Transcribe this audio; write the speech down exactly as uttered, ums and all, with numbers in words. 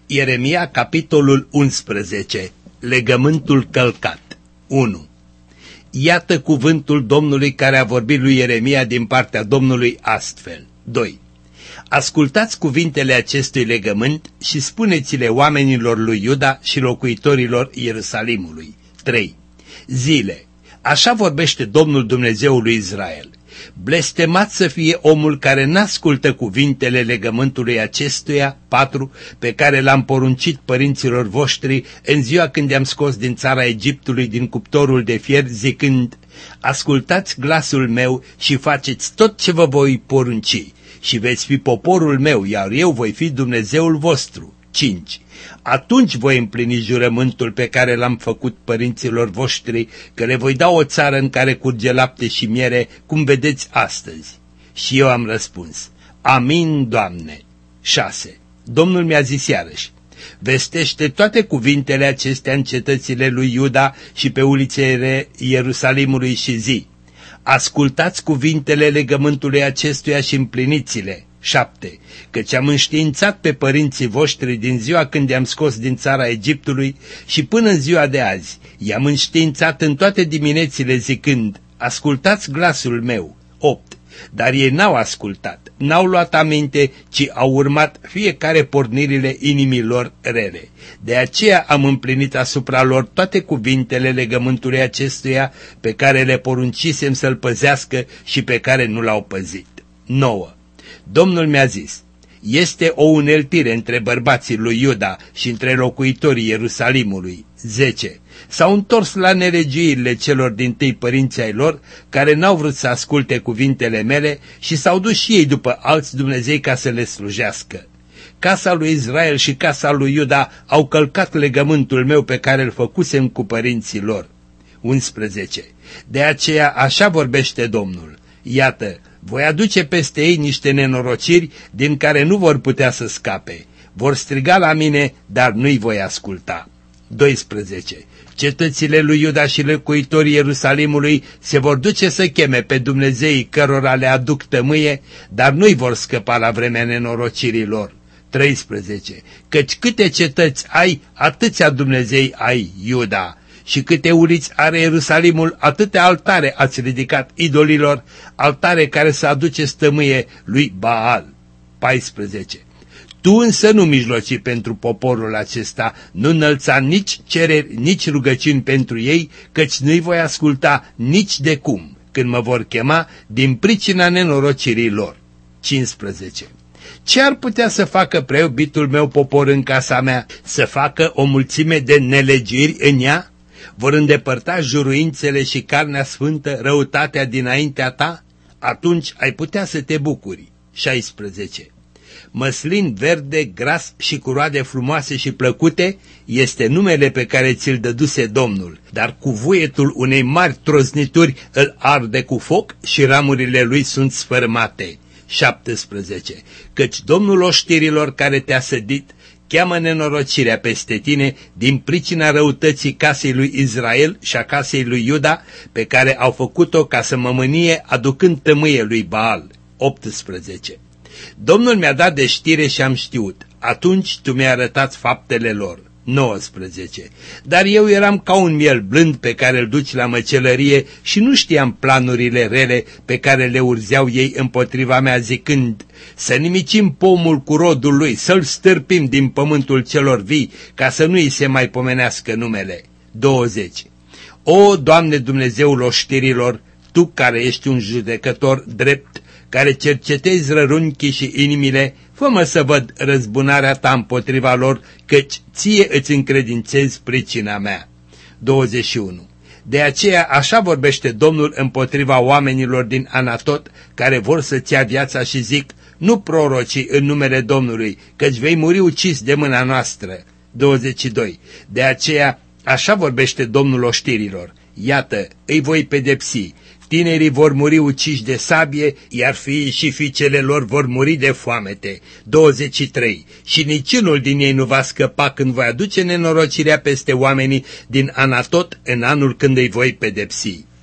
Ieremia, capitolul unsprezece. Legământul călcat. unu. Iată cuvântul Domnului care a vorbit lui Ieremia din partea Domnului astfel. doi. Ascultați cuvintele acestui legământ și spuneți-le oamenilor lui Iuda și locuitorilor Ierusalimului. trei. Zile. Așa vorbește Domnul Dumnezeul lui Israel. Blestemat să fie omul care n-ascultă cuvintele legământului acestuia, patru, pe care l-am poruncit părinților voștri în ziua când i-am scos din țara Egiptului din cuptorul de fier, zicând: ascultați glasul meu și faceți tot ce vă voi porunci și veți fi poporul meu, iar eu voi fi Dumnezeul vostru. cinci. Atunci voi împlini jurământul pe care l-am făcut părinților voștri, că le voi da o țară în care curge lapte și miere, cum vedeți astăzi. Și eu am răspuns: Amin, Doamne. șase. Domnul mi-a zis iarăși: vestește toate cuvintele acestea în cetățile lui Iuda și pe ulițele Ierusalimului și zi: ascultați cuvintele legământului acestuia și împliniți-le. șapte. Căci am înștiințat pe părinții voștri din ziua când i-am scos din țara Egiptului și până în ziua de azi. I-am înștiințat în toate diminețile zicând: ascultați glasul meu. opt. Dar ei n-au ascultat, n-au luat aminte, ci au urmat fiecare pornirile inimilor rele. De aceea am împlinit asupra lor toate cuvintele legământului acestuia pe care le poruncisem să-l păzească și pe care nu l-au păzit. nouă. Domnul mi-a zis: este o uneltire între bărbații lui Iuda și între locuitorii Ierusalimului. zece. S-au întors la nelegiuirile celor dintâi părinții ai lor, care n-au vrut să asculte cuvintele mele și s-au dus și ei după alți Dumnezei ca să le slujească. Casa lui Israel și casa lui Iuda au călcat legământul meu pe care îl făcusem cu părinții lor. unsprezece. De aceea așa vorbește Domnul: iată, voi aduce peste ei niște nenorociri din care nu vor putea să scape. Vor striga la mine, dar nu-i voi asculta. doisprezece. Cetățile lui Iuda și locuitorii Ierusalimului se vor duce să cheme pe Dumnezeii cărora le aduc tămâie, dar nu-i vor scăpa la vremea nenorocirii lor. treisprezece. Căci câte cetăți ai, atâția Dumnezei ai, Iuda, și câte uliți are Ierusalimul, atâtea altare ați ridicat idolilor, altare care să aduce stămâie lui Baal. paisprezece. Tu însă nu mijloci pentru poporul acesta, nu înălța nici cereri, nici rugăciuni pentru ei, căci nu-i voi asculta nici de cum, când mă vor chema din pricina nenorocirii lor. cincisprezece. Ce ar putea să facă prea iubitul meu popor în casa mea? Să facă o mulțime de nelegiuiri în ea? Vor îndepărta juruințele și carnea sfântă, răutatea dinaintea ta? Atunci ai putea să te bucuri. șaisprezece. Măslin verde, gras și cu roade frumoase și plăcute este numele pe care ți-l dăduse Domnul, dar cu vuietul unei mari troznituri îl arde cu foc și ramurile lui sunt sfărmate. șaptesprezece. Căci Domnul oștirilor care te-a sădit cheamă nenorocirea peste tine din pricina răutății casei lui Israel și a casei lui Iuda, pe care au făcut-o ca să mă mânie aducând tămâie lui Baal. optsprezece. Domnul mi-a dat de știre și am știut. Atunci tu mi-ai arătat faptele lor. nouăsprezece. Dar eu eram ca un miel blând pe care îl duci la măcelărie și nu știam planurile rele pe care le urzeau ei împotriva mea, zicând: să nimicim pomul cu rodul lui, să-l stârpim din pământul celor vii, ca să nu îi se mai pomenească numele. douăzeci. O, Doamne Dumnezeul oștirilor, Tu care ești un judecător drept, care cercetezi rărunchii și inimile, fă-mă să văd răzbunarea ta împotriva lor, căci ție îți încredințezi pricina mea. douăzeci și unu. De aceea așa vorbește Domnul împotriva oamenilor din Anatot, care vor să-ți ia viața și zic: nu proroci în numele Domnului, căci vei muri ucis de mâna noastră. douăzeci și doi. De aceea așa vorbește Domnul oștirilor: iată, îi voi pedepsi. Tinerii vor muri uciși de sabie, iar fiii și fiicele lor vor muri de foamete. douăzeci și trei. Și niciunul din ei nu va scăpa când voi aduce nenorocirea peste oamenii din Anatot în anul când îi voi pedepsi.